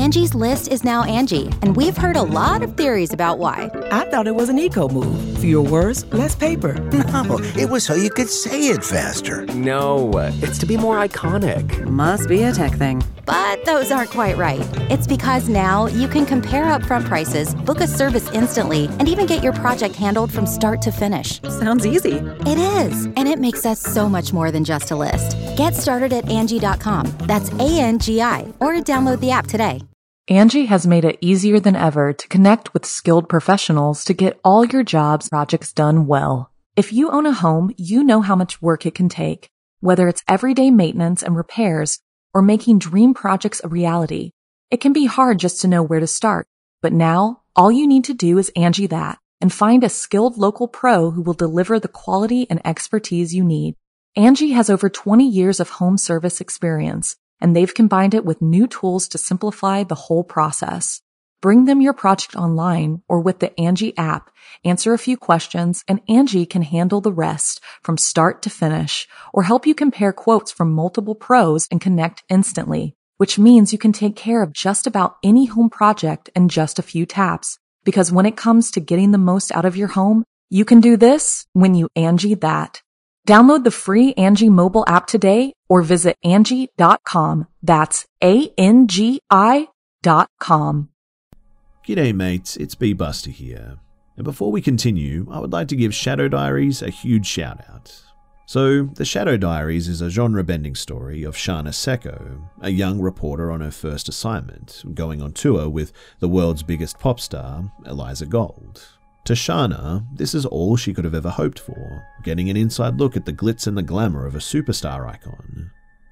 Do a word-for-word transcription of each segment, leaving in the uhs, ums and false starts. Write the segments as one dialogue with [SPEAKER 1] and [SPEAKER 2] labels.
[SPEAKER 1] Angie's List is now Angie, and we've heard a lot of theories about why.
[SPEAKER 2] I thought it was an eco move. Fewer words, less paper.
[SPEAKER 3] No, it was so you could say it faster.
[SPEAKER 4] No, it's to be more iconic.
[SPEAKER 5] Must be a tech thing.
[SPEAKER 1] But those aren't quite right. It's because now you can compare upfront prices, book a service instantly, and even get your project handled from start to finish.
[SPEAKER 5] Sounds easy.
[SPEAKER 1] It is, and it makes us so much more than just a list. Get started at Angie dot com. That's A N G I, or download the app today.
[SPEAKER 6] Angie has made it easier than ever to connect with skilled professionals to get all your jobs projects done well. If you own a home, you know how much work it can take, whether it's everyday maintenance and repairs or making dream projects a reality. It can be hard just to know where to start, but now all you need to do is Angie that and find a skilled local pro who will deliver the quality and expertise you need. Angie has over twenty years of home service experience, and they've combined it with new tools to simplify the whole process. Bring them your project online or with the Angie app, answer a few questions, and Angie can handle the rest from start to finish, or help you compare quotes from multiple pros and connect instantly, which means you can take care of just about any home project in just a few taps. Because when it comes to getting the most out of your home, you can do this when you Angie that. Download the free Angie mobile app today or visit Angie dot com. That's A N G I dot com.
[SPEAKER 7] G'day mates, it's B Buster here. And before we continue, I would like to give Shadow Diaries a huge shout out. So, The Shadow Diaries is a genre-bending story of Shana Secco, a young reporter on her first assignment, going on tour with the world's biggest pop star, Eliza Gold. To Shana, this is all she could have ever hoped for, getting an inside look at the glitz and the glamour of a superstar icon.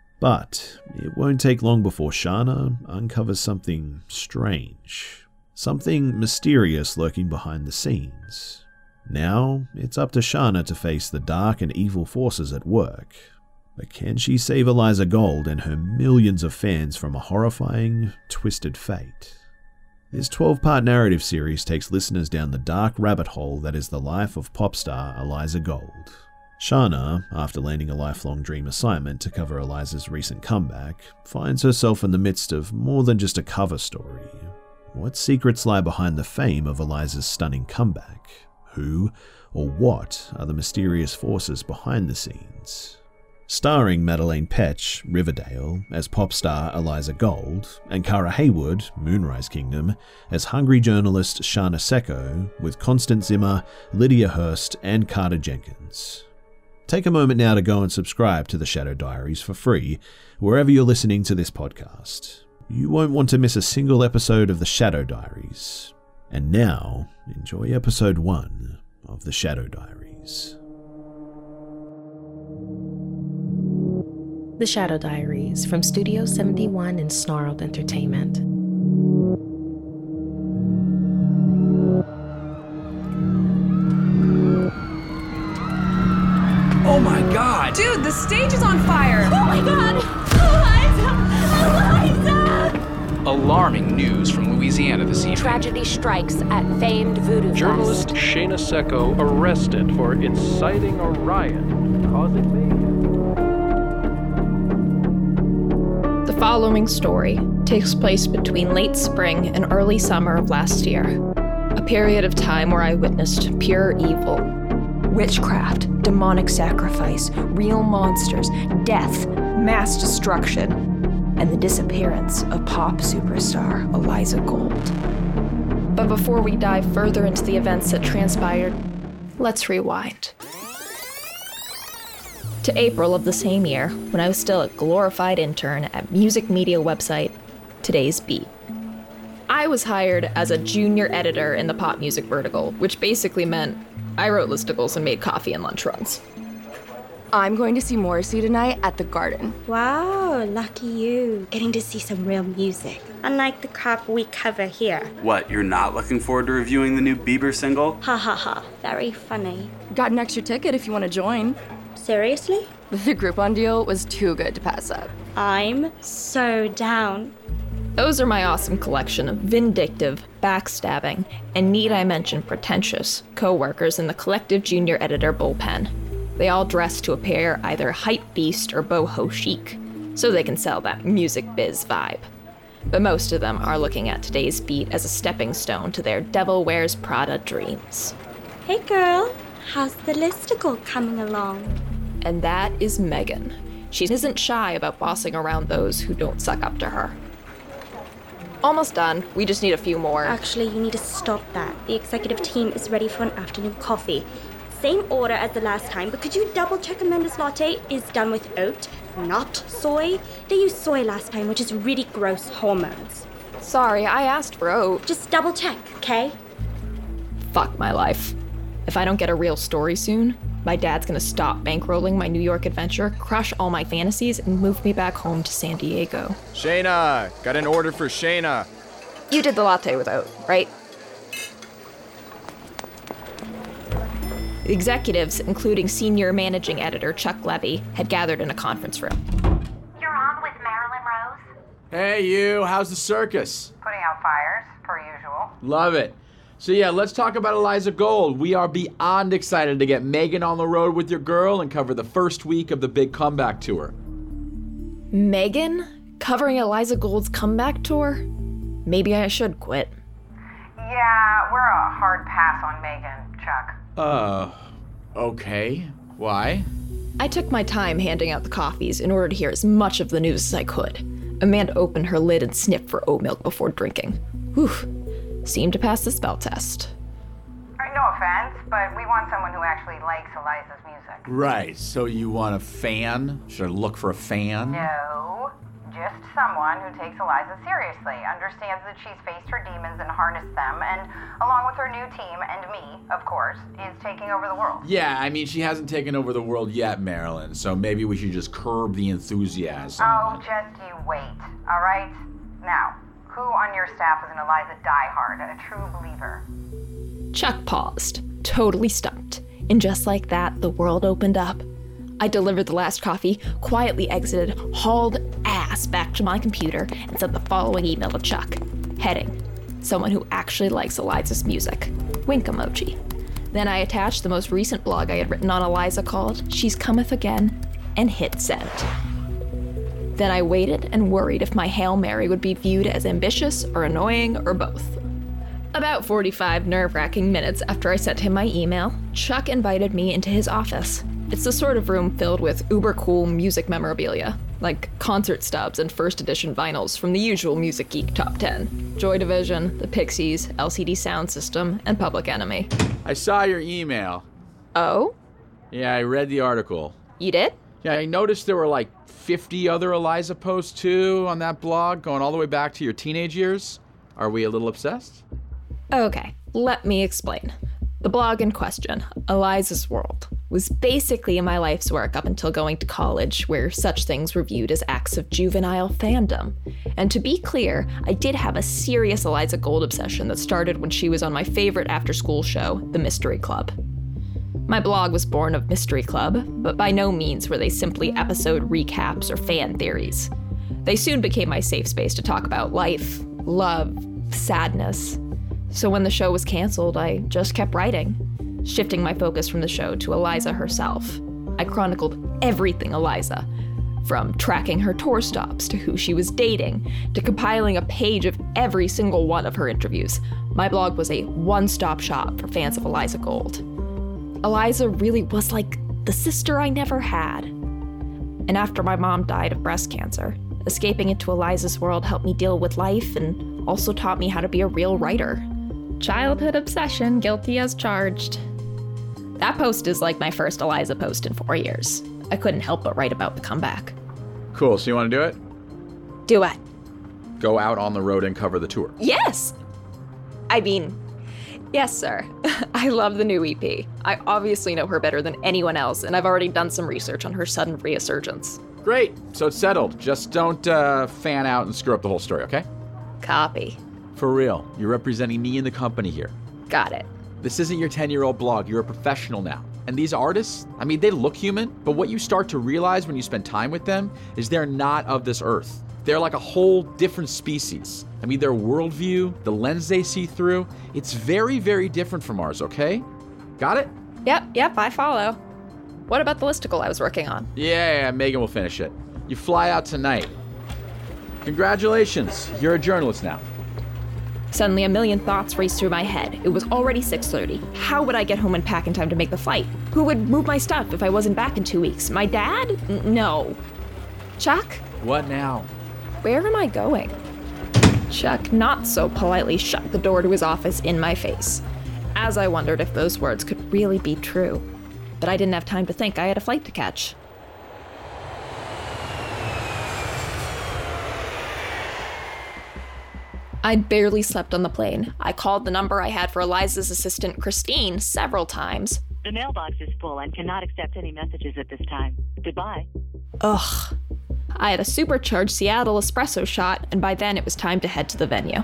[SPEAKER 7] But it won't take long before Shana uncovers something strange. Something mysterious lurking behind the scenes. Now, it's up to Shana to face the dark and evil forces at work. But can she save Eliza Gold and her millions of fans from a horrifying, twisted fate? This twelve-part narrative series takes listeners down the dark rabbit hole that is the life of pop star Eliza Gold. Shana, after landing a lifelong dream assignment to cover Eliza's recent comeback, finds herself in the midst of more than just a cover story. What secrets lie behind the fame of Eliza's stunning comeback? Who or what are the mysterious forces behind the scenes? Starring Madeleine Petsch, Riverdale, as pop star Eliza Gold, and Cara Haywood, Moonrise Kingdom, as hungry journalist Shana Secco, with Constance Zimmer, Lydia Hurst, and Carter Jenkins. Take a moment now to go and subscribe to The Shadow Diaries for free, wherever you're listening to this podcast. You won't want to miss a single episode of The Shadow Diaries. And now, enjoy episode one of The Shadow Diaries.
[SPEAKER 8] The Shadow Diaries from Studio seventy-one and Snarled Entertainment.
[SPEAKER 9] Oh my god!
[SPEAKER 10] Dude, the stage is on fire!
[SPEAKER 11] Oh my god! Eliza! Eliza!
[SPEAKER 9] Alarming news from Louisiana this evening.
[SPEAKER 11] Tragedy strikes at famed Voodoo
[SPEAKER 12] Journalist
[SPEAKER 11] Fest.
[SPEAKER 12] Shana Secco arrested for inciting a riot, causing mayhem.
[SPEAKER 13] The following story takes place between late spring and early summer of last year, a period of time where I witnessed pure evil.
[SPEAKER 14] Witchcraft, demonic sacrifice, real monsters, death, mass destruction, and the disappearance of pop superstar Eliza Gold.
[SPEAKER 13] But before we dive further into the events that transpired, let's rewind. To April of the same year, when I was still a glorified intern at music media website Today's Beat. I was hired as a junior editor in the pop music vertical, which basically meant I wrote listicles and made coffee and lunch runs.
[SPEAKER 10] I'm going to see Morrissey tonight at the Garden.
[SPEAKER 15] Wow, lucky you. Getting to see some real music, unlike the crap we cover here.
[SPEAKER 16] What, you're not looking forward to reviewing the new Bieber single?
[SPEAKER 15] Ha ha ha, very funny.
[SPEAKER 10] Got an extra ticket if you want to join.
[SPEAKER 15] Seriously?
[SPEAKER 10] The Groupon deal was too good to pass up.
[SPEAKER 15] I'm so down.
[SPEAKER 13] Those are my awesome collection of vindictive, backstabbing, and need I mention pretentious, co-workers in the collective junior editor bullpen. They all dress to appear either hype beast or boho chic, so they can sell that music biz vibe. but most of them are looking at today's beat as a stepping stone to their Devil Wears Prada dreams.
[SPEAKER 15] Hey girl, how's the listicle coming along?
[SPEAKER 13] And that is Megan. She isn't shy about bossing around those who don't suck up to her. Almost done. We just need a few more.
[SPEAKER 15] Actually, you need to stop that. The executive team is ready for an afternoon coffee. Same order as the last time, but could you double check Amanda's latte is done with oat, not soy? They used soy last time, which is really gross hormones.
[SPEAKER 13] Sorry, I asked for oat.
[SPEAKER 15] Just double check, okay?
[SPEAKER 13] Fuck my life. If I don't get a real story soon, my dad's gonna stop bankrolling my New York adventure, crush all my fantasies, and move me back home to San Diego.
[SPEAKER 5] Shayna, got an order for Shayna.
[SPEAKER 13] You did the latte with oat, right? The executives, including senior managing editor Chuck Levy, had gathered in a conference room.
[SPEAKER 17] You're on with Marilyn Rose?
[SPEAKER 18] Hey, you. How's the circus?
[SPEAKER 17] Putting out fires, per usual.
[SPEAKER 18] Love it. So yeah, let's talk about Eliza Gold. We are beyond excited to get Megan on the road with your girl and cover the first week of the big comeback tour.
[SPEAKER 13] Megan? Covering Eliza Gold's comeback tour? Maybe I should quit.
[SPEAKER 17] Yeah, we're a hard pass on Megan, Chuck.
[SPEAKER 18] Uh, okay. Why?
[SPEAKER 13] I took my time handing out the coffees in order to hear as much of the news as I could. Amanda opened her lid and sniffed for oat milk before drinking. Whew. Seemed to pass the spell test.
[SPEAKER 17] No offense, but we want someone who actually likes Eliza's music.
[SPEAKER 18] Right, so you want a fan? Should I look for a fan?
[SPEAKER 17] No, just someone who takes Eliza seriously, understands that she's faced her demons and harnessed them, and along with her new team, and me, of course, is taking over the world.
[SPEAKER 18] Yeah, I mean, she hasn't taken over the world yet, Marilyn, so maybe we should just curb the enthusiasm.
[SPEAKER 17] Oh, just you wait, all right? Now, who on your staff is an Eliza diehard and a true believer?
[SPEAKER 13] Chuck paused, totally stumped. And just like that, the world opened up. I delivered the last coffee, quietly exited, hauled ass back to my computer, and sent the following email to Chuck. Heading, someone who actually likes Eliza's music. Wink emoji. Then I attached the most recent blog I had written on Eliza called She's Cometh Again, and hit send. Then I waited and worried if my Hail Mary would be viewed as ambitious or annoying or both. About forty-five nerve-wracking minutes after I sent him my email, Chuck invited me into his office. It's the sort of room filled with uber-cool music memorabilia, like concert stubs and first edition vinyls from the usual Music Geek Top ten. Joy Division, The Pixies, L C D Sound System, and Public Enemy.
[SPEAKER 18] I saw your email.
[SPEAKER 13] Oh?
[SPEAKER 18] Yeah, I read the article.
[SPEAKER 13] You did?
[SPEAKER 18] Yeah, I noticed there were like fifty other Eliza posts too on that blog, going all the way back to your teenage years. Are we a little obsessed?
[SPEAKER 13] Okay, let me explain. The blog in question, Eliza's World, was basically my life's work up until going to college, where such things were viewed as acts of juvenile fandom. And to be clear, I did have a serious Eliza Gold obsession that started when she was on my favorite after-school show, The Mystery Club. My blog was born of Mystery Club, but by no means were they simply episode recaps or fan theories. They soon became my safe space to talk about life, love, sadness. So when the show was canceled, I just kept writing, shifting my focus from the show to Eliza herself. I chronicled everything Eliza, from tracking her tour stops to who she was dating, to compiling a page of every single one of her interviews. My blog was a one-stop shop for fans of Eliza Gold. Eliza really was like the sister I never had. And after my mom died of breast cancer, escaping into Eliza's World helped me deal with life and also taught me how to be a real writer. Childhood obsession, guilty as charged. That post is like my first Eliza post in four years. I couldn't help but write about the comeback.
[SPEAKER 18] Cool, so you want to do it?
[SPEAKER 13] Do what?
[SPEAKER 18] Go out on the road and cover the tour.
[SPEAKER 13] Yes! I mean, yes, sir. I love the new E P. I obviously know her better than anyone else, and I've already done some research on her sudden resurgence.
[SPEAKER 18] Great, so it's settled. Just don't uh, fan out and screw up the whole story, okay?
[SPEAKER 13] Copy.
[SPEAKER 18] For real, you're representing me and the company here.
[SPEAKER 13] Got it.
[SPEAKER 18] This isn't your ten-year-old blog, you're a professional now. And these artists, I mean, they look human, but what you start to realize when you spend time with them is they're not of this earth. They're like a whole different species. I mean, their worldview, the lens they see through, it's very, very different from ours, okay? Got it?
[SPEAKER 13] Yep, yep, I follow. What about the listicle I was working on?
[SPEAKER 18] Yeah, yeah, Megan will finish it. You fly out tonight. Congratulations, you're a journalist now.
[SPEAKER 13] Suddenly, a million thoughts raced through my head. It was already six thirty. How would I get home and pack in time to make the flight? Who would move my stuff if I wasn't back in two weeks? My dad? N- no. Chuck?
[SPEAKER 18] What now?
[SPEAKER 13] Where am I going? Chuck not so politely shut the door to his office in my face, as I wondered if those words could really be true. But I didn't have time to think. I had a flight to catch. I'd barely slept on the plane. I called the number I had for Eliza's assistant, Christine, several times.
[SPEAKER 19] The mailbox is full and cannot accept any messages at this time. Goodbye.
[SPEAKER 13] Ugh. I had a supercharged Seattle espresso shot, and by then it was time to head to the venue.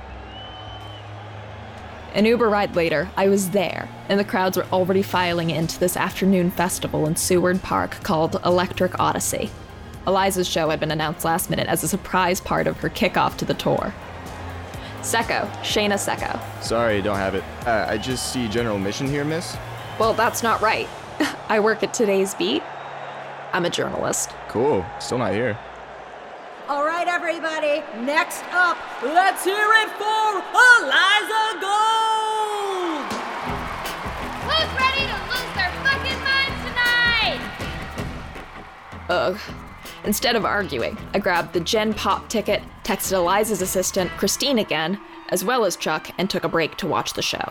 [SPEAKER 13] An Uber ride later, I was there, and the crowds were already filing into this afternoon festival in Seward Park called Electric Odyssey. Eliza's show had been announced last minute as a surprise part of her kickoff to the tour. Secco, Shayna Secco.
[SPEAKER 5] Sorry, don't have it. Uh, I just see general mission here, miss.
[SPEAKER 13] Well, that's not right. I work at Today's Beat. I'm a journalist.
[SPEAKER 5] Cool. Still not here.
[SPEAKER 20] All right, everybody. Next up, let's hear it for Eliza Gold!
[SPEAKER 11] Who's ready to lose their fucking minds tonight?
[SPEAKER 13] Ugh. Instead of arguing, I grabbed the Gen Pop ticket, texted Eliza's assistant, Christine again, as well as Chuck, and took a break to watch the show.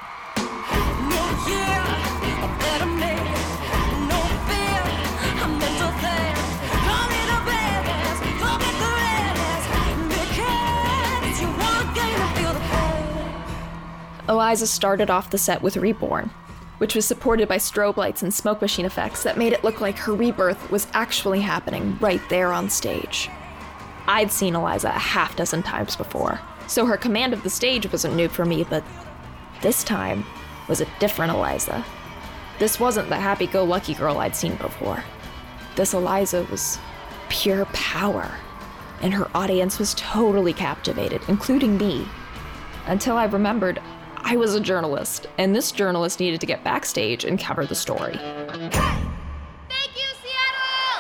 [SPEAKER 13] Eliza started off the set with Reborn, which was supported by strobe lights and smoke machine effects that made it look like her rebirth was actually happening right there on stage. I'd seen Eliza a half dozen times before, so her command of the stage wasn't new for me, but this time was a different Eliza. This wasn't the happy-go-lucky girl I'd seen before. This Eliza was pure power, and her audience was totally captivated, including me, until I remembered I was a journalist, and this journalist needed to get backstage and cover the story.
[SPEAKER 11] Thank you, Seattle!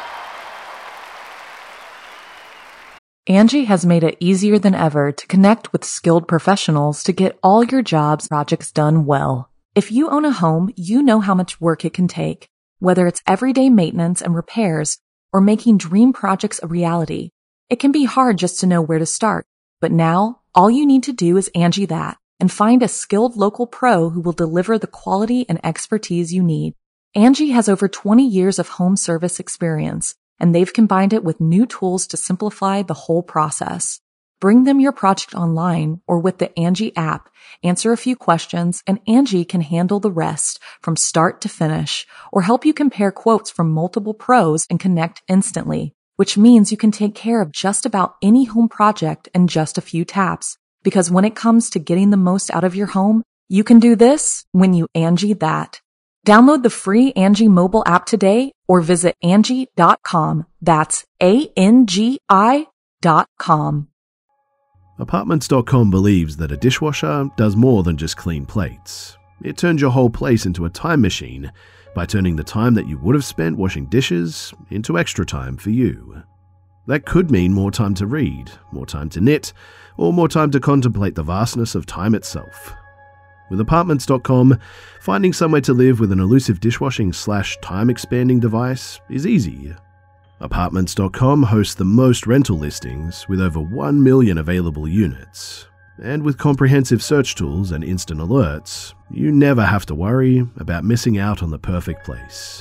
[SPEAKER 6] Angie has made it easier than ever to connect with skilled professionals to get all your jobs projects done well. If you own a home, you know how much work it can take, whether it's everyday maintenance and repairs or making dream projects a reality. It can be hard just to know where to start, but now all you need to do is Angie that and find a skilled local pro who will deliver the quality and expertise you need. Angie has over twenty years of home service experience, and they've combined it with new tools to simplify the whole process. Bring them your project online or with the Angie app, answer a few questions, and Angie can handle the rest from start to finish, or help you compare quotes from multiple pros and connect instantly, which means you can take care of just about any home project in just a few taps. Because when it comes to getting the most out of your home, you can do this when you Angie that. Download the free Angie mobile app today or visit Angie dot com. That's A N G I dot com.
[SPEAKER 7] Apartments dot com believes that a dishwasher does more than just clean plates. It turns your whole place into a time machine by turning the time that you would have spent washing dishes into extra time for you. That could mean more time to read, more time to knit, or more time to contemplate the vastness of time itself. With Apartments dot com, finding somewhere to live with an elusive dishwashing slash time-expanding device is easy. Apartments dot com hosts the most rental listings with over one million available units. And with comprehensive search tools and instant alerts, you never have to worry about missing out on the perfect place.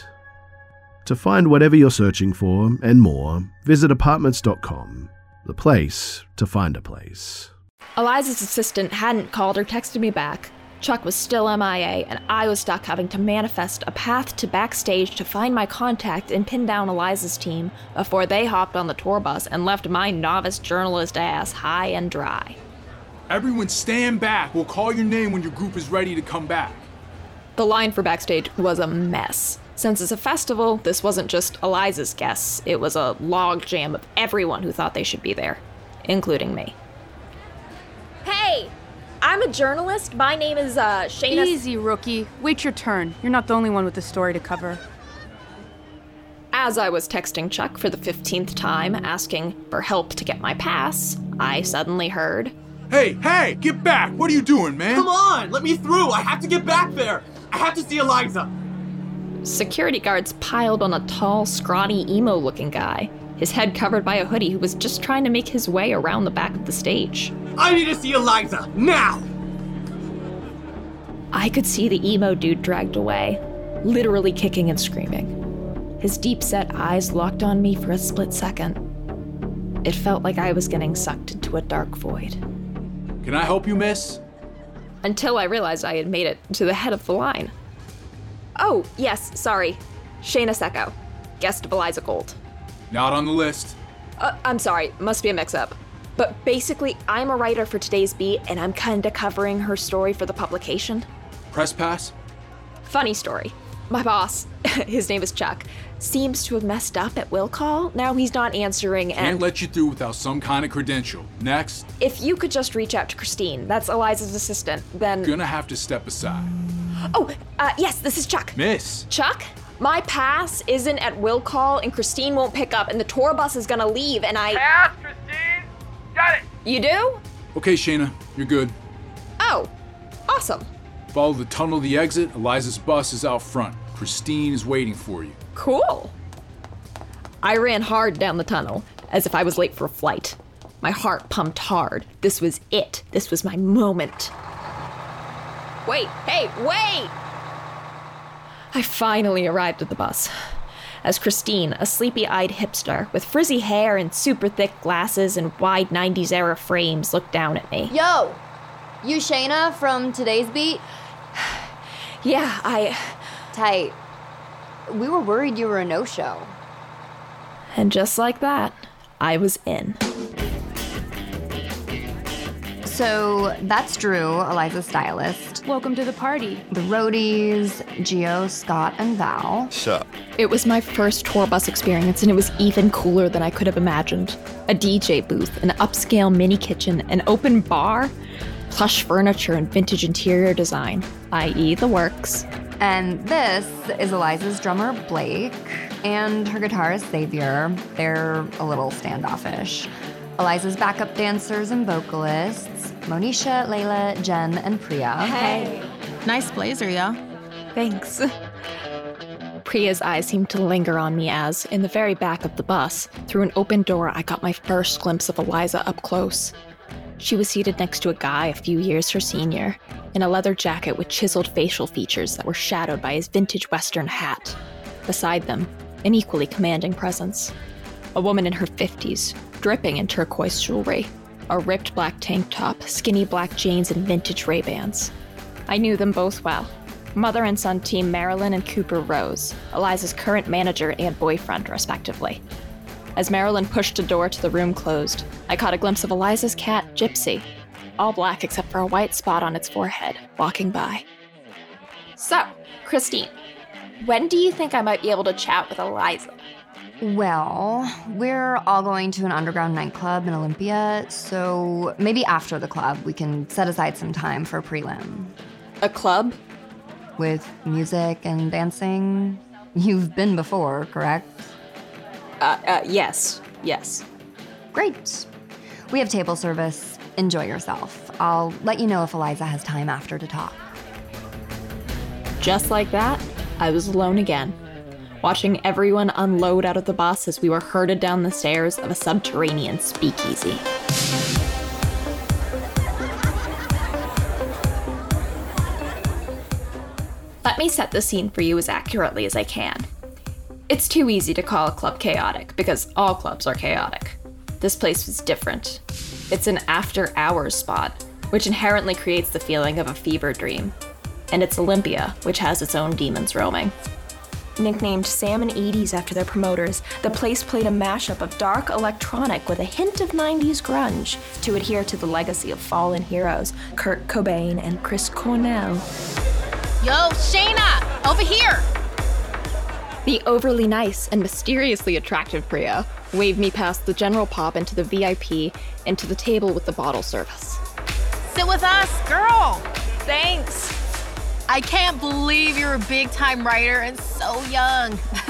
[SPEAKER 7] To find whatever you're searching for and more, visit Apartments dot com, the place to find a place.
[SPEAKER 13] Eliza's assistant hadn't called or texted me back. Chuck was still M I A, and I was stuck having to manifest a path to backstage to find my contact and pin down Eliza's team before they hopped on the tour bus and left my novice journalist ass high and dry.
[SPEAKER 9] Everyone stand back. We'll call your name when your group is ready to come back.
[SPEAKER 13] The line for backstage was a mess. Since it's a festival, this wasn't just Eliza's guests. It was a log jam of everyone who thought they should be there, including me. Hey! I'm a journalist. My name is, uh, Shayna...
[SPEAKER 10] Easy, rookie. Wait your turn. You're not the only one with a story to cover.
[SPEAKER 13] As I was texting Chuck for the fifteenth time, asking for help to get my pass, I suddenly heard,
[SPEAKER 9] Hey, hey, get back! What are you doing, man?
[SPEAKER 21] Come on, let me through! I have to get back there! I have to see Eliza!
[SPEAKER 13] Security guards piled on a tall, scrawny, emo-looking guy, his head covered by a hoodie, who was just trying to make his way around the back of the stage.
[SPEAKER 21] I need to see Eliza, now!
[SPEAKER 13] I could see the emo dude dragged away, literally kicking and screaming. His deep-set eyes locked on me for a split second. It felt like I was getting sucked into a dark void.
[SPEAKER 9] Can I help you, miss?
[SPEAKER 13] Until I realized I had made it to the head of the line. Oh, yes, sorry. Shayna Secco, guest of Eliza Gold.
[SPEAKER 9] Not on the list.
[SPEAKER 13] Uh, I'm sorry, must be a mix-up. But basically, I'm a writer for today's beat, and I'm kinda covering her story for the publication.
[SPEAKER 9] Press pass?
[SPEAKER 13] Funny story. My boss, his name is Chuck, seems to have messed up at will call. Now he's not answering and—
[SPEAKER 9] Can't let you through without some kind of credential. Next.
[SPEAKER 13] If you could just reach out to Christine, that's Eliza's assistant, then—
[SPEAKER 9] Gonna have to step aside.
[SPEAKER 13] Oh, uh, yes, this is Chuck.
[SPEAKER 9] Miss.
[SPEAKER 13] Chuck? My pass isn't at will call and Christine won't pick up and the tour bus is gonna leave and I—
[SPEAKER 11] Pass, Christine! Got it!
[SPEAKER 13] You do?
[SPEAKER 9] Okay, Shayna, you're good.
[SPEAKER 13] Oh, awesome.
[SPEAKER 9] Follow the tunnel to the exit. Eliza's bus is out front. Christine is waiting for you.
[SPEAKER 13] Cool. I ran hard down the tunnel, as if I was late for a flight. My heart pumped hard. This was it. This was my moment. Wait, hey, wait! I finally arrived at the bus. As Christine, a sleepy-eyed hipster with frizzy hair and super thick glasses and wide nineties-era frames, looked down at me.
[SPEAKER 22] Yo! You Shayna from today's beat?
[SPEAKER 13] Yeah, I...
[SPEAKER 22] Tight. We were worried you were a no-show.
[SPEAKER 13] And just like that, I was in.
[SPEAKER 22] So, that's Drew, Eliza's stylist.
[SPEAKER 10] Welcome to the party.
[SPEAKER 22] The roadies, Gio, Scott, and Val.
[SPEAKER 3] Sup?
[SPEAKER 13] It was my first tour bus experience, and it was even cooler than I could have imagined. A D J booth, an upscale mini kitchen, an open bar, plush furniture, and vintage interior design, that is the works.
[SPEAKER 22] And this is Eliza's drummer, Blake, and her guitarist, Xavier. They're a little standoffish. Eliza's backup dancers and vocalists, Monisha, Layla, Jen, and Priya.
[SPEAKER 23] Hey. Nice blazer, yeah?
[SPEAKER 13] Thanks. Priya's eyes seemed to linger on me as, in the very back of the bus, through an open door, I got my first glimpse of Eliza up close. She was seated next to a guy a few years her senior, in a leather jacket with chiseled facial features that were shadowed by his vintage Western hat. Beside them, an equally commanding presence. A woman in her fifties, dripping in turquoise jewelry, a ripped black tank top, skinny black jeans, and vintage Ray-Bans. I knew them both well. Mother and son team Marilyn and Cooper Rose, Eliza's current manager and boyfriend, respectively. As Marilyn pushed a door to the room closed, I caught a glimpse of Eliza's cat, Gypsy, all black except for a white spot on its forehead, walking by. So, Christine, when do you think I might be able to chat with Eliza?
[SPEAKER 22] Well, we're all going to an underground nightclub in Olympia, so maybe after the club we can set aside some time for a prelim.
[SPEAKER 13] A club?
[SPEAKER 22] With music and dancing. You've been before, correct?
[SPEAKER 13] Uh, uh, yes. Yes.
[SPEAKER 22] Great. We have table service. Enjoy yourself. I'll let you know if Eliza has time after to talk.
[SPEAKER 13] Just like that, I was alone again, watching everyone unload out of the bus as we were herded down the stairs of a subterranean speakeasy. Let me set the scene for you as accurately as I can. It's too easy to call a club chaotic, because all clubs are chaotic. This place was different. It's an after-hours spot, which inherently creates the feeling of a fever dream. And it's Olympia, which has its own demons roaming.
[SPEAKER 14] Nicknamed Sam and eighties after their promoters, the place played a mashup of dark electronic with a hint of nineties grunge to adhere to the legacy of fallen heroes Kurt Cobain and Chris Cornell.
[SPEAKER 11] Yo, Shayna, over here!
[SPEAKER 13] The overly nice and mysteriously attractive Priya waved me past the general pop into the V I P and to the table with the bottle service.
[SPEAKER 11] Sit with us, girl!
[SPEAKER 13] Thanks!
[SPEAKER 11] I can't believe you're a big-time writer and so young. That's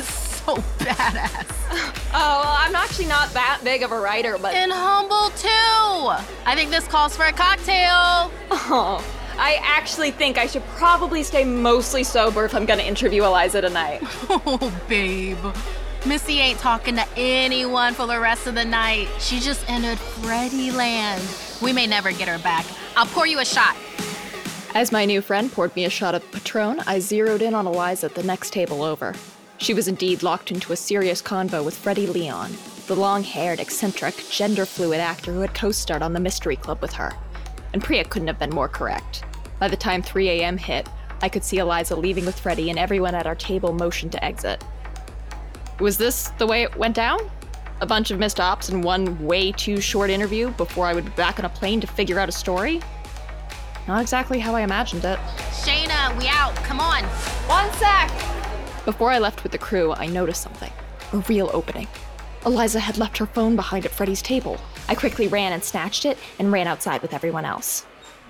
[SPEAKER 11] so badass.
[SPEAKER 13] Oh, well, I'm actually not that big of a writer, but...
[SPEAKER 11] And humble, too. I think this calls for a cocktail.
[SPEAKER 13] Oh, I actually think I should probably stay mostly sober if I'm gonna interview Eliza tonight.
[SPEAKER 11] Oh, babe. Missy ain't talking to anyone for the rest of the night. She just entered Freddy land. We may never get her back. I'll pour you a shot.
[SPEAKER 13] As my new friend poured me a shot of Patron, I zeroed in on Eliza at the next table over. She was indeed locked into a serious convo with Freddie Leon, the long-haired, eccentric, gender-fluid actor who had co-starred on the Mystery Club with her. And Priya couldn't have been more correct. By the time three a.m. hit, I could see Eliza leaving with Freddie and everyone at our table motioned to exit. Was this the way it went down? A bunch of missed ops and one way too short interview before I would be back on a plane to figure out a story? Not exactly how I imagined it.
[SPEAKER 11] Shayna, we out. Come on.
[SPEAKER 13] One sec! Before I left with the crew, I noticed something. A real opening. Eliza had left her phone behind at Freddie's table. I quickly ran and snatched it and ran outside with everyone else.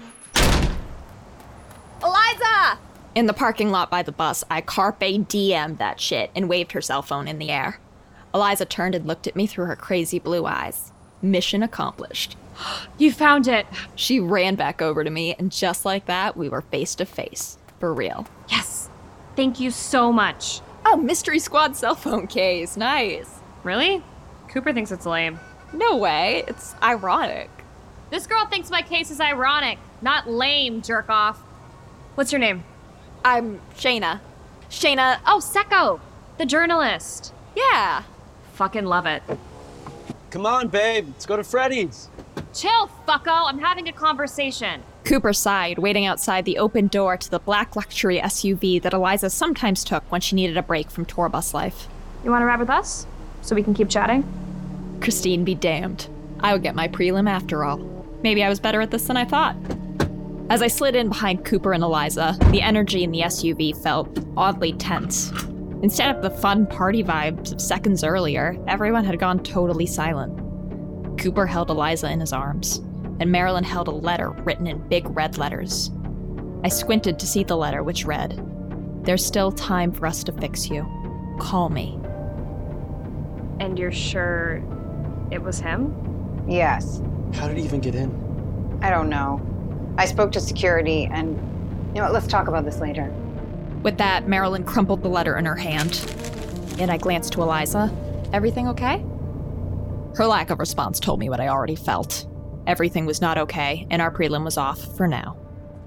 [SPEAKER 13] Eliza! In the parking lot by the bus, I carpe diem'd that shit and waved her cell phone in the air. Eliza turned and looked at me through her crazy blue eyes. Mission accomplished.
[SPEAKER 1] You found it!
[SPEAKER 13] She ran back over to me, and just like that, we were face to face. For real.
[SPEAKER 1] Yes! Thank you so much.
[SPEAKER 13] Oh, Mystery Squad cell phone case. Nice.
[SPEAKER 1] Really? Cooper thinks it's lame.
[SPEAKER 13] No way. It's ironic.
[SPEAKER 1] This girl thinks my case is ironic, not lame, jerk off. What's your name?
[SPEAKER 13] I'm Shayna. Shayna.
[SPEAKER 1] Oh, Secco! The journalist.
[SPEAKER 13] Yeah.
[SPEAKER 1] Fucking love it.
[SPEAKER 2] Come on, babe. Let's go to Freddy's.
[SPEAKER 1] Chill, fucko. I'm having a conversation.
[SPEAKER 13] Cooper sighed, waiting outside the open door to the black luxury S U V that Eliza sometimes took when she needed a break from tour bus life.
[SPEAKER 1] You want to ride with us? So we can keep chatting?
[SPEAKER 13] Christine be damned. I would get my prelim after all. Maybe I was better at this than I thought. As I slid in behind Cooper and Eliza, the energy in the S U V felt oddly tense. Instead of the fun party vibes of seconds earlier, everyone had gone totally silent. Cooper held Eliza in his arms, and Marilyn held a letter written in big red letters. I squinted to see the letter, which read, "There's still time for us to fix you. Call me."
[SPEAKER 1] And you're sure it was him?
[SPEAKER 2] Yes. How did he even get in?
[SPEAKER 17] I don't know. I spoke to security and, you know what, let's talk about this later.
[SPEAKER 13] With that, Marilyn crumpled the letter in her hand. And I glanced to Eliza. Everything okay? Her lack of response told me what I already felt. Everything was not okay, and our prelim was off for now.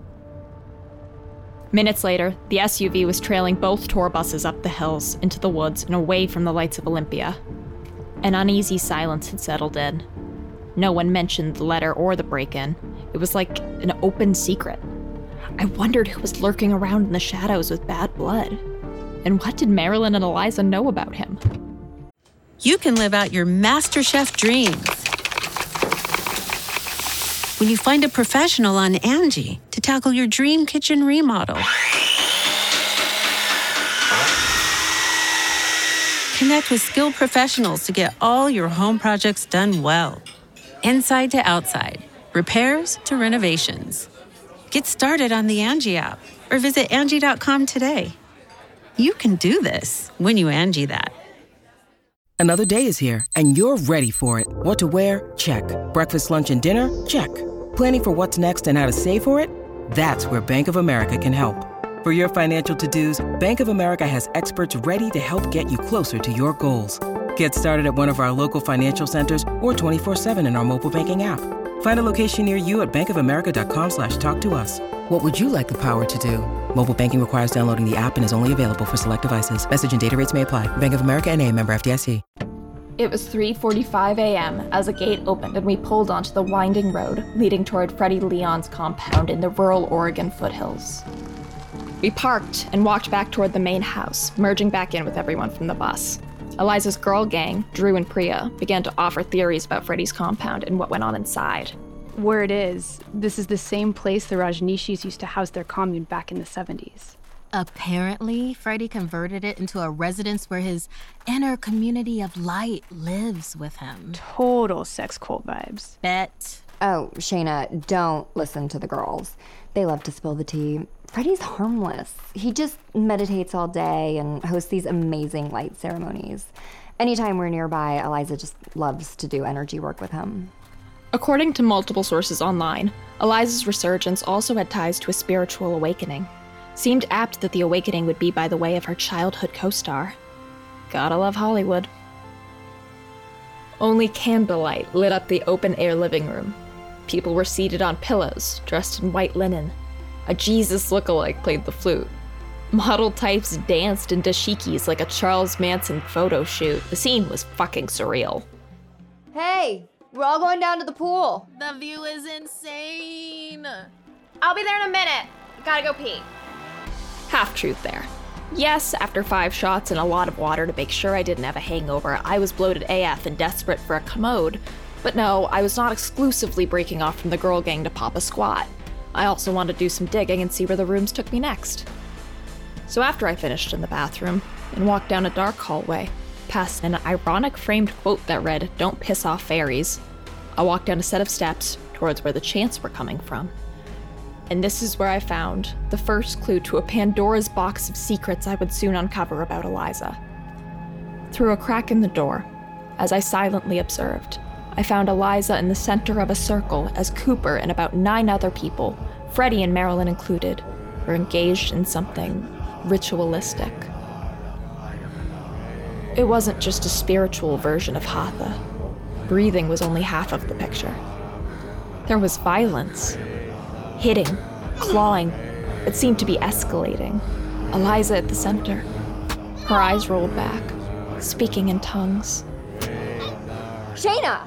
[SPEAKER 13] Minutes later, the S U V was trailing both tour buses up the hills, into the woods, and away from the lights of Olympia. An uneasy silence had settled in. No one mentioned the letter or the break-in. It was like an open secret. I wondered who was lurking around in the shadows with bad blood. And what did Marilyn and Eliza know about him?
[SPEAKER 4] You can live out your MasterChef dreams when you find a professional on Angie to tackle your dream kitchen remodel. Connect with skilled professionals to get all your home projects done well. Inside to outside, repairs to renovations. Get started on the Angie app or visit Angie dot com today. You can do this when you Angie that.
[SPEAKER 24] Another day is here, and you're ready for it. What to wear? Check. Breakfast, lunch, and dinner? Check. Planning for what's next and how to save for it? That's where Bank of America can help. For your financial to-dos, Bank of America has experts ready to help get you closer to your goals. Get started at one of our local financial centers or twenty-four seven in our mobile banking app. Find a location near you at bankofamerica.com slash talk to us. What would you like the power to do? Mobile banking requires downloading the app and is only available for select devices. Message and data rates may apply. Bank of America N A, member F D I C.
[SPEAKER 13] It was three forty-five a.m. as a gate opened and we pulled onto the winding road leading toward Freddie Leon's compound in the rural Oregon foothills. We parked and walked back toward the main house, merging back in with everyone from the bus. Eliza's girl gang, Drew and Priya, began to offer theories about Freddie's compound and what went on inside.
[SPEAKER 25] Word is, this is the same place the Rajneeshis used to house their commune back in the seventies.
[SPEAKER 23] Apparently, Freddie converted it into a residence where his inner community of light lives with him.
[SPEAKER 25] Total sex cult vibes.
[SPEAKER 23] Bet.
[SPEAKER 22] Oh, Shayna, don't listen to the girls. They love to spill the tea. Freddie's harmless. He just meditates all day and hosts these amazing light ceremonies. Anytime we're nearby, Eliza just loves to do energy work with him.
[SPEAKER 13] According to multiple sources online, Eliza's resurgence also had ties to a spiritual awakening. Seemed apt that the awakening would be by the way of her childhood co-star. Gotta love Hollywood. Only candlelight lit up the open-air living room. People were seated on pillows, dressed in white linen. A Jesus lookalike played the flute. Model types danced in dashikis like a Charles Manson photo shoot. The scene was fucking surreal.
[SPEAKER 22] Hey, we're all going down to the pool.
[SPEAKER 11] The view is insane.
[SPEAKER 13] I'll be there in a minute. Gotta go pee. Half-truth there. Yes, after five shots and a lot of water to make sure I didn't have a hangover, I was bloated A F and desperate for a commode. But no, I was not exclusively breaking off from the girl gang to pop a squat. I also wanted to do some digging and see where the rooms took me next. So after I finished in the bathroom and walked down a dark hallway, past an ironic framed quote that read, "Don't piss off fairies," I walked down a set of steps towards where the chants were coming from. And this is where I found the first clue to a Pandora's box of secrets I would soon uncover about Eliza. Through a crack in the door, as I silently observed, I found Eliza in the center of a circle as Cooper and about nine other people, Freddie and Marilyn included, were engaged in something ritualistic. It wasn't just a spiritual version of Hatha. Breathing was only half of the picture. There was violence. Hitting, clawing. It seemed to be escalating. Eliza at the center. Her eyes rolled back, speaking in tongues.
[SPEAKER 22] Shayna!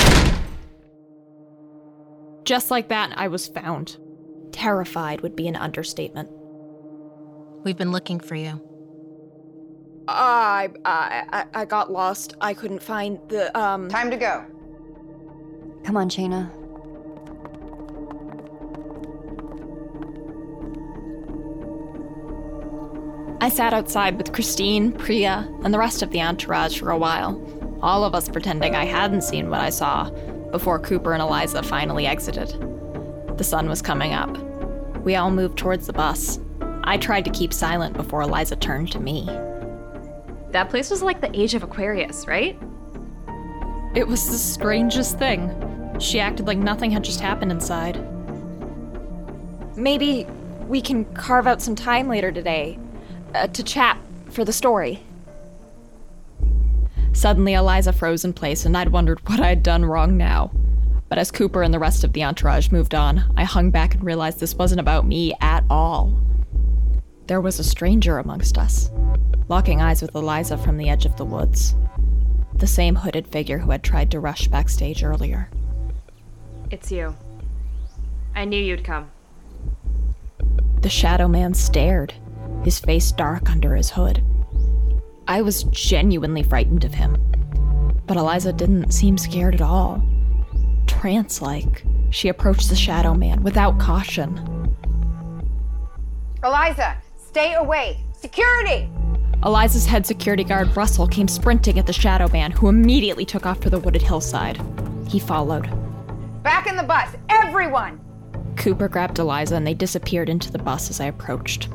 [SPEAKER 13] Just like that, I was found. Terrified would be an understatement.
[SPEAKER 23] We've been looking for you.
[SPEAKER 13] I, I, I got lost. I couldn't find the, um...
[SPEAKER 17] Time to go.
[SPEAKER 22] Come on, Shayna.
[SPEAKER 13] I sat outside with Christine, Priya, and the rest of the entourage for a while, all of us pretending I hadn't seen what I saw, before Cooper and Eliza finally exited. The sun was coming up. We all moved towards the bus. I tried to keep silent before Eliza turned to me.
[SPEAKER 1] That place was like the age of Aquarius, right?
[SPEAKER 13] It was the strangest thing. She acted like nothing had just happened inside. Maybe we can carve out some time later today uh, to chat for the story. Suddenly, Eliza froze in place, and I'd wondered what I'd done wrong now. But as Cooper and the rest of the entourage moved on, I hung back and realized this wasn't about me at all. There was a stranger amongst us, locking eyes with Eliza from the edge of the woods. The same hooded figure who had tried to rush backstage earlier.
[SPEAKER 1] It's you. I knew you'd come.
[SPEAKER 13] The shadow man stared, his face dark under his hood. I was genuinely frightened of him, but Eliza didn't seem scared at all. Trance-like, she approached the shadow man without caution.
[SPEAKER 17] Eliza, stay away! Security!
[SPEAKER 13] Eliza's head security guard, Russell, came sprinting at the shadow man, who immediately took off to the wooded hillside. He followed.
[SPEAKER 17] Back in the bus, everyone!
[SPEAKER 13] Cooper grabbed Eliza and they disappeared into the bus as I approached.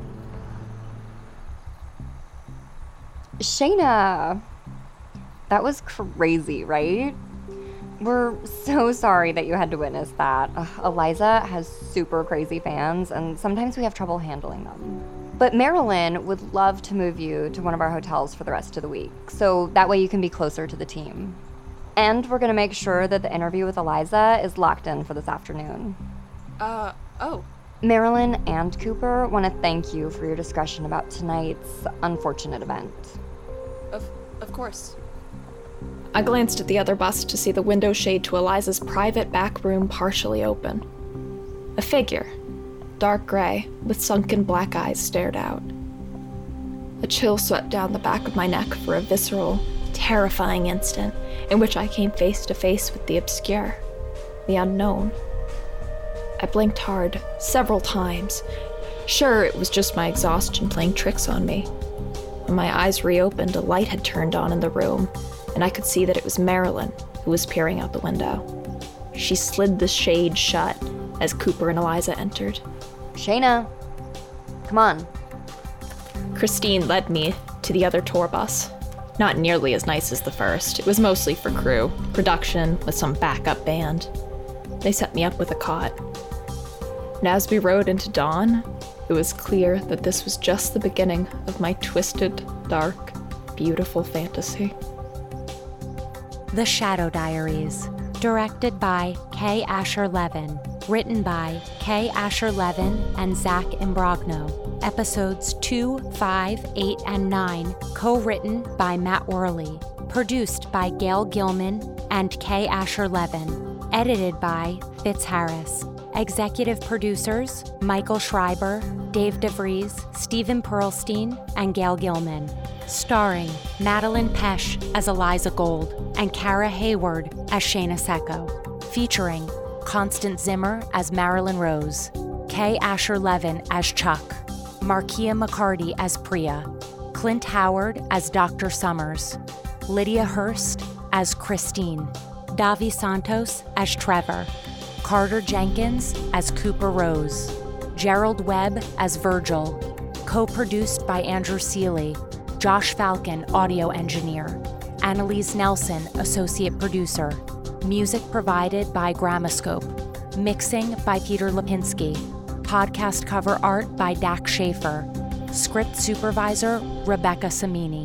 [SPEAKER 22] Shayna, that was crazy, right? We're so sorry that you had to witness that. Ugh, Eliza has super crazy fans, and sometimes we have trouble handling them. But Marilyn would love to move you to one of our hotels for the rest of the week, so that way you can be closer to the team. And we're gonna make sure that the interview with Eliza is locked in for this afternoon.
[SPEAKER 13] Uh, oh.
[SPEAKER 22] Marilyn and Cooper want to thank you for your discretion about tonight's unfortunate event.
[SPEAKER 13] Of, of course. I glanced at the other bus to see the window shade to Eliza's private back room partially open. A figure, dark gray, with sunken black eyes, stared out. A chill swept down the back of my neck for a visceral, terrifying instant in which I came face to face with the obscure, the unknown. I blinked hard, several times. Sure, it was just my exhaustion playing tricks on me. When my eyes reopened, a light had turned on in the room, and I could see that it was Marilyn who was peering out the window. She slid the shade shut as Cooper and Eliza entered.
[SPEAKER 22] Shayna, come on.
[SPEAKER 13] Christine led me to the other tour bus. Not nearly as nice as the first. It was mostly for crew, production with some backup band. They set me up with a cot. And as we rode into dawn, it was clear that this was just the beginning of my twisted, dark, beautiful fantasy.
[SPEAKER 8] The Shadow Diaries, directed by Kay Asher Levin, written by Kay Asher Levin and Zach Imbrogno. Episodes two, five, eight, and nine, co-written by Matt Worley. Produced by Gail Gilman and Kay Asher Levin. Edited by Fitz Harris. Executive producers, Michael Schreiber, Dave DeVries, Stephen Perlstein, and Gail Gilman. Starring Madeline Pesh as Eliza Gold and Kara Hayward as Shayna Secco. Featuring Constance Zimmer as Marilyn Rose, Kay Asher Levin as Chuck, Markia McCarty as Priya, Clint Howard as Doctor Summers, Lydia Hurst as Christine, Davi Santos as Trevor, Carter Jenkins as Cooper Rose, Gerald Webb as Virgil, co-produced by Andrew Seeley, Josh Falcon, audio engineer, Annalise Nelson, associate producer, music provided by Gramoscope, mixing by Peter Lipinski, podcast cover art by Dak Schaefer, script supervisor Rebecca Samini.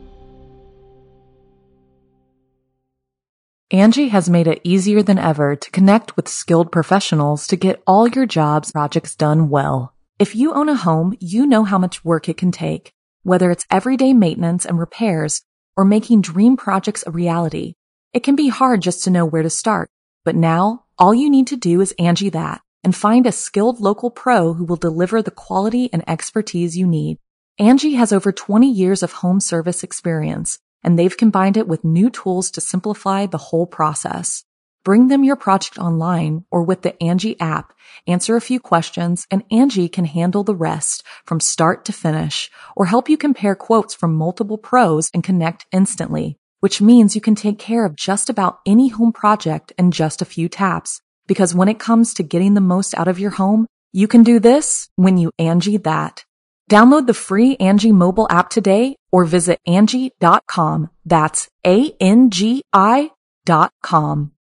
[SPEAKER 6] Angie has made it easier than ever to connect with skilled professionals to get all your jobs projects done well. If you own a home, you know how much work it can take, whether it's everyday maintenance and repairs or making dream projects a reality. It can be hard just to know where to start, but now all you need to do is Angie that and find a skilled local pro who will deliver the quality and expertise you need. Angie has over twenty years of home service experience, and they've combined it with new tools to simplify the whole process. Bring them your project online or with the Angie app, answer a few questions, and Angie can handle the rest from start to finish, or help you compare quotes from multiple pros and connect instantly, which means you can take care of just about any home project in just a few taps. Because when it comes to getting the most out of your home, you can do this when you Angie that. Download the free Angie mobile app today or visit Angie dot com. That's A N G I dot com.